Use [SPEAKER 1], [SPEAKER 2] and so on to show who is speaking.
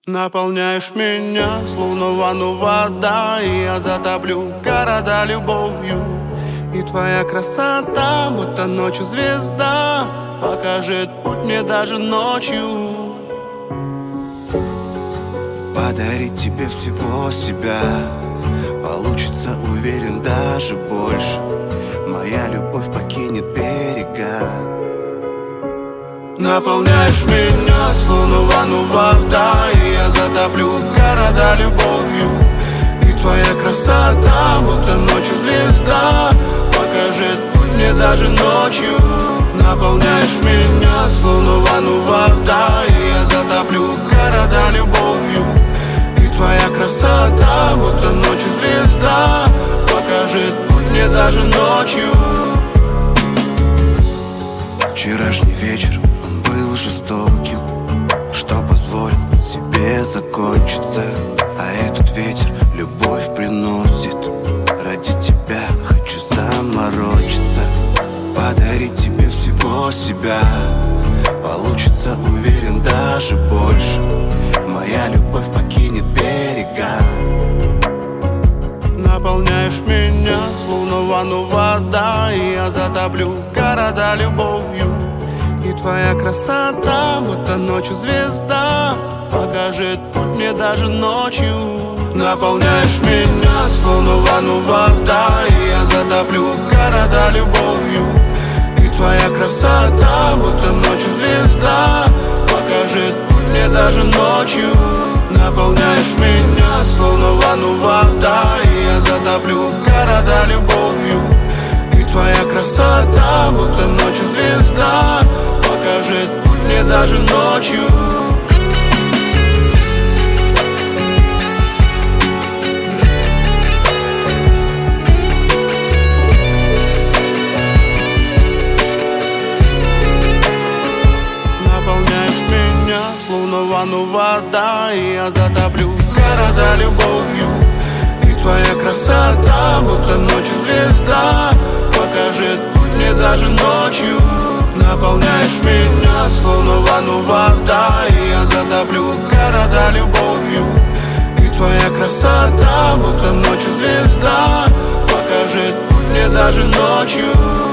[SPEAKER 1] Наполняешь меня, словно ванну вода, и я затоплю города любовью. И твоя красота, будто ночью звезда, покажет путь мне даже ночью.
[SPEAKER 2] Подарить тебе всего себя получится, уверен, даже больше. Моя любовь покинет берега.
[SPEAKER 1] Наполняешь меня, словно ванну вода, и я затоплю города любовью. И твоя красота, будто ночью звезда, покажет путь мне даже ночью. Наполняешь меня, словно ванну вода, и я затоплю города любовью. И твоя красота, будто ночью звезда, покажет путь мне даже ночью.
[SPEAKER 2] Вчерашний вечер был жестоким, что позволил себе закончиться. А этот ветер любовь приносит. Ради тебя хочу заморочиться. Подарить тебе всего себя получится, уверен, даже больше. Моя любовь покинет берега.
[SPEAKER 1] Наполняешь меня, словно ванну вода, и я затоплю города любовью. И твоя красота, будто ночью звезда, покажет путь мне даже ночью. Наполняешь меня, словно ванну вода, и я затоплю города любовью. И твоя красота, будто ночью звезда, покажет путь мне даже ночью. Наполняешь меня, словно ванну вода, и я затоплю города любовью. И твоя красота, будто ночью звезда, покажет путь мне даже ночью. Наполняешь меня, словно ванну вода, и я затоплю города любовью. И твоя красота, будто ночью звезда, покажет путь мне даже ночью. Наполняешь меня, словно ванну вода, и я затоплю города любовью. И твоя красота, будто ночью звезда, покажет путь мне даже ночью.